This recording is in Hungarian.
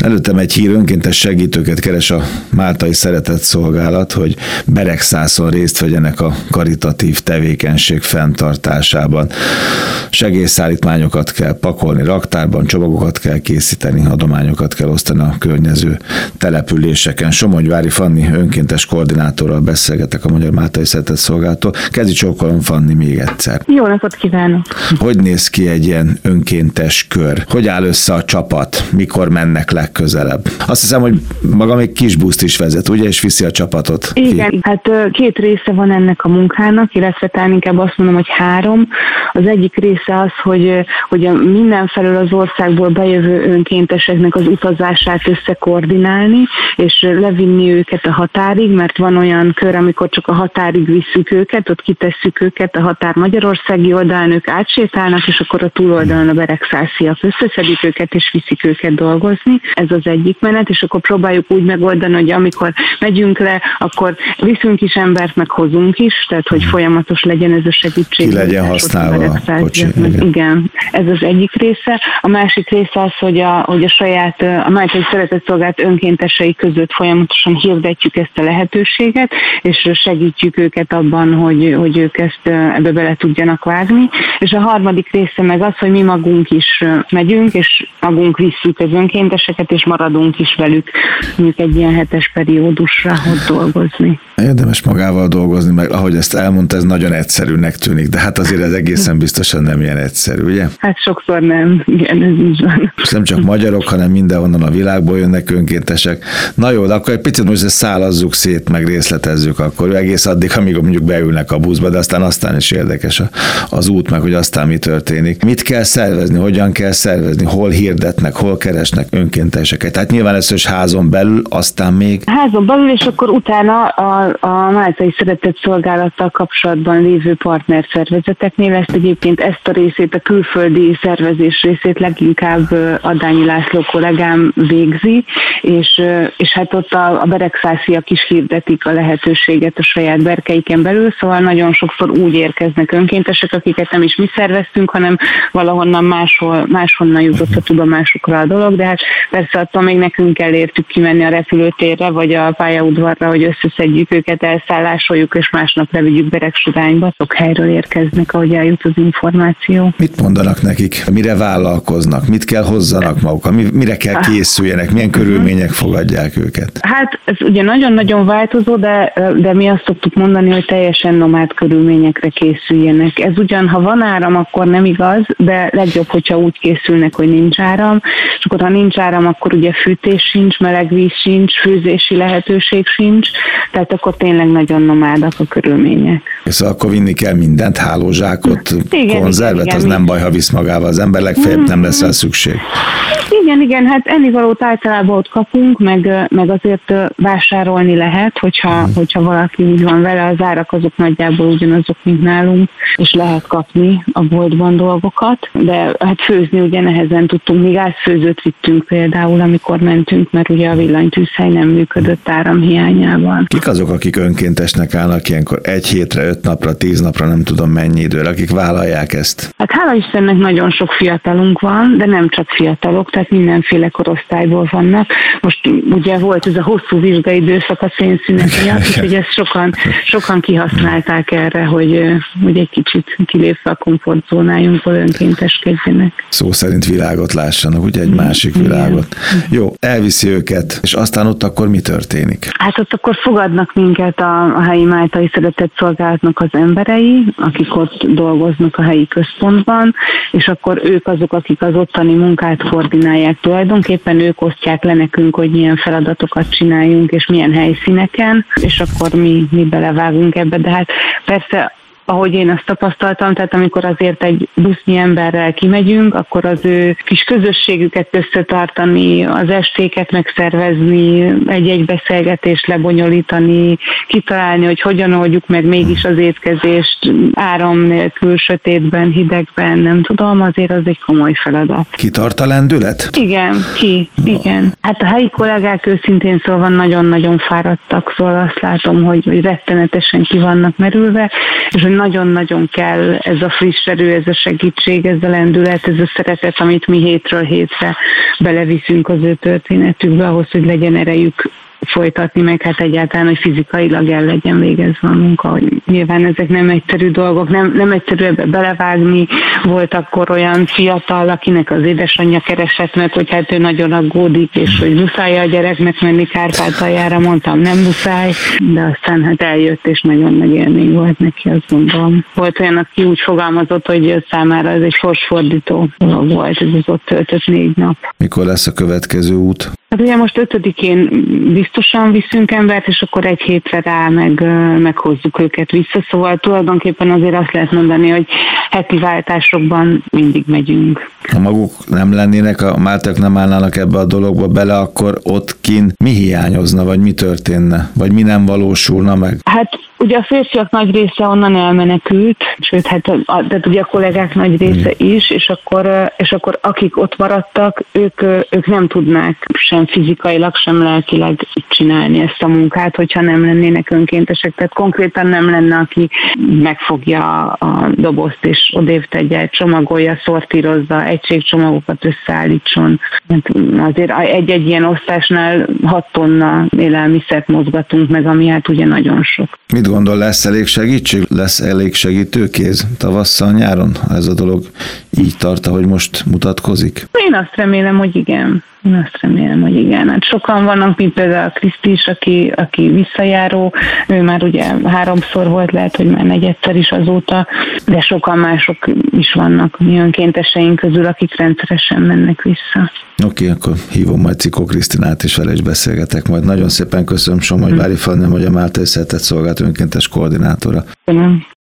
Előttem egy hír, önkéntes segítőket keres a Máltai Szeretett Szolgálat, hogy Beregszászon részt vegyenek a karitatív tevékenység fenntartásában. Segélyszállítmányokat kell pakolni raktárban, csomagokat kell készíteni, adományokat kell osztani a környező településeken. Somogyvári Fanni önkéntes koordinátorral beszélgetek a Magyar Máltai Szeretett Szolgálattól. Kezdj csókolom, Fanni, még egyszer. Jó napot kívánok! Hogy néz ki egy ilyen önkéntes kör? Hogy áll össze a csapat? Mikor mennek legközelebb? Azt hiszem, hogy maga még kis buszt is vezet, ugye, és viszi a csapatot. Igen, hát két része van ennek a munkának, illetve talán inkább azt mondom, hogy 3. Az egyik része az, hogy mindenfelől az országból bejövő önkénteseknek az utazását összekoordinálni, és levinni őket a határig, mert van olyan kör, amikor csak a határig visszük őket, ott kitesszük őket a határ magyarországi oldalán, ők átsétálnak, és akkor a túloldalon a beregszásziak összeszedik őket, és viszik őket dolgozni. Ez az egyik menet, és akkor próbáljuk úgy megoldani, hogy amikor megyünk le, akkor viszünk is embert, meg hozunk is, tehát hogy folyamatos legyen ez a segítség. Ki legyen használva a kocsi. Igen, ez az egyik része. A másik része az, hogy a saját, a Máltai Szeretett Szolgálat önkéntesei között folyamatosan hirdetjük ezt a lehetőséget, és segítjük őket abban, hogy ők ezt ebbe bele tudjanak vágni. És a harmadik része meg az, hogy mi magunk is megyünk, és magunk visszük az önkénteseket, és maradunk is velük mondjuk egy ilyen hetes periódusra ott dolgozni. Érdemes magával dolgozni, meg ahogy ezt elmondta, ez nagyon egyszerűnek tűnik, de hát azért ez egészen biztosan nem ilyen egyszerű, ugye? Hát sokszor nem, igen, ez így van. És nem csak magyarok, hanem mindenhonnan a világból jönnek önkéntesek. Na jó, de akkor egy picit most ezt szálazzuk szét, meg részletezzük akkor egész addig, amíg mondjuk beülnek a buszba, de aztán is érdekes az út, meg hogy aztán mi történik. Mit kell szervezni, hogyan kell szervezni, hol hirdetnek, hol keresnek önkénteseket. Tehát nyilván először is házon belül, aztán még... Házon belül, és akkor utána a Máltai Szeretett Szolgálattal kapcsolatban lévő partnerszervezeteknél ezt a részét, a külföldi szervezés részét leginkább Adányi László kollégám végzi, és hát ott a beregszásziak is hirdetik a lehetőséget a saját berkeiken belül, szóval nagyon sokszor úgy érkeznek önkéntesek, akiket nem is mi szerveztünk, hanem valahonnan máshonnan jutott a tudomásukra a dolog, de hát persze attól még nekünk kell értük kimenni a repülőtérre, vagy a pályaudvarra, hogy összeszedjük őket, elszállásoljuk, és másnap levigyük Beregsudányba. Sok helyről érkeznek, ahogy eljut az információ. Mit mondanak nekik? Mire vállalkoznak? Mit kell hozzanak maguk? Mire kell készüljenek? Milyen körülmények fogadják őket? Hát ez ugye nagyon-nagyon változó, de mi azt szoktuk mondani, hogy teljesen nomád körülményekre készüljenek. Ez ugyan, ha van áram, akkor nem igaz, de legjobb, hogyha úgy készülnek, hogy nincs áram, és akkor ha nincs áram, akkor ugye fűtés sincs, meleg víz sincs, főzési lehetőség sincs, tehát akkor tényleg nagyon nomádak a körülmények. És akkor vinni kell mindent, hálózsákot, konzervet, igen, az nem baj, ha visz magával az ember, legfeljebb nem lesz rá szükség. Igen, hát ennivalót általában ott kapunk, meg azért vásárolni lehet, hogyha valaki úgy van vele, az árak azok nagyjából ugyanazok, mint nálunk, és lehet kapni a boltban dolgokat, de hát főzni ugye nehezen tudtunk, mi gázfőzőt vittünk például, amikor mentünk, mert ugye a villanytűzhely nem működött áramhiányában. Kik azok, akik önkéntesnek állnak ilyenkor 1 hétre, 5 napra, 10 napra, nem tudom mennyi időre, akik vállalják ezt? Hát hála Istennek nagyon sok fiatalunk van, de nem csak fiatalok, tehát mindenféle korosztályból vannak. Most ugye volt ez a hosszú vizsgai időszak a szénszünet miatt, úgyhogy ezt sokan kihasználták erre, hogy egy kicsit kilépve a komfortzónájunkból önkénteskedjenek. Szó szerint világot lássanak, ugye egy másik világot. Jó, elviszi őket, és aztán ott akkor mi történik? Hát ott akkor fogadnak minket a helyi Máltai Szeretett Szolgálatnak az emberei, akik ott dolgoznak a helyi központban, és akkor ők azok, akik az ottani munkát koordinálják tulajdonképpen, ők osztják le nekünk, hogy milyen feladatokat csináljunk, és milyen helyszíneken, és akkor mi belevágunk ebbe, de hát persze ahogy én azt tapasztaltam, tehát amikor azért egy busznyi emberrel kimegyünk, akkor az ő kis közösségüket összetartani, az estéket megszervezni, egy-egy beszélgetést lebonyolítani, kitalálni, hogy hogyan oldjuk meg mégis az étkezést áram nélkül, sötétben, hidegben, nem tudom, azért az egy komoly feladat. Kitart a lendület? Igen. Hát a helyi kollégák őszintén szóval nagyon-nagyon fáradtak, szóval azt látom, hogy rettenetesen ki vannak merülve, és hogy nagyon-nagyon kell ez a friss erő, ez a segítség, ez a lendület, ez a szeretet, amit mi hétről hétre beleviszünk az ő történetükbe, ahhoz, hogy legyen erejük folytatni, meg hát egyáltalán, hogy fizikailag el legyen végezve a munka, hogy nyilván ezek nem egyszerű dolgok, nem egyszerű ebbe belevágni. Volt akkor olyan fiatal, akinek az édesanyja keresett, mert hogy hát ő nagyon aggódik, és hogy muszáj a gyereknek menni Kárpátaljára, mondtam, nem muszáj, de aztán hát eljött, és nagyon nagy élmény volt neki, azt gondolom. Volt olyan, aki úgy fogalmazott, hogy számára ez egy sorsfordító dolog volt, ez az ott töltött 4 nap. Mikor lesz a következő út? Hát ugye most 5-én biztosan viszünk embert, és akkor egy hétre rá meghozzuk őket vissza, szóval tulajdonképpen azért azt lehet mondani, hogy heti váltásokban mindig megyünk. Ha maguk nem lennének, a máltaiak nem állnának ebbe a dologba bele, akkor ott kint mi hiányozna, vagy mi történne, vagy mi nem valósulna meg? Hát ugye a férfiak nagy része onnan elmenekült, sőt, hát ugye a kollégák nagy része is, és akkor akik ott maradtak, ők nem tudnák sem fizikailag, sem lelkileg csinálni ezt a munkát, hogyha nem lennének önkéntesek. Tehát konkrétan nem lenne, aki megfogja a dobozt, és odébb tegye, csomagolja, szortírozza, egységcsomagokat összeállítson. Azért egy-egy ilyen osztásnál 6 tonna élelmiszert mozgatunk meg, ami hát ugye nagyon sok. Mit gondol, lesz elég segítség? Lesz elég segítőkéz tavasszal, nyáron? Ez a dolog így tart, ahogy most mutatkozik? Én azt remélem, hogy igen. Hát sokan vannak, mint például a Kriszti is, aki visszajáró, ő már ugye 3-szor volt, lehet, hogy már 4-szer is azóta, de sokan mások is vannak mi önkénteseink közül, akik rendszeresen mennek vissza. Oké, akkor hívom majd Cikó Krisztinát, és vele is beszélgetek majd. Nagyon szépen köszönöm, Somogy Várifalnem, hogy a Máltai Szeretett Szolgálat önkéntes koordinátora. Köszönöm.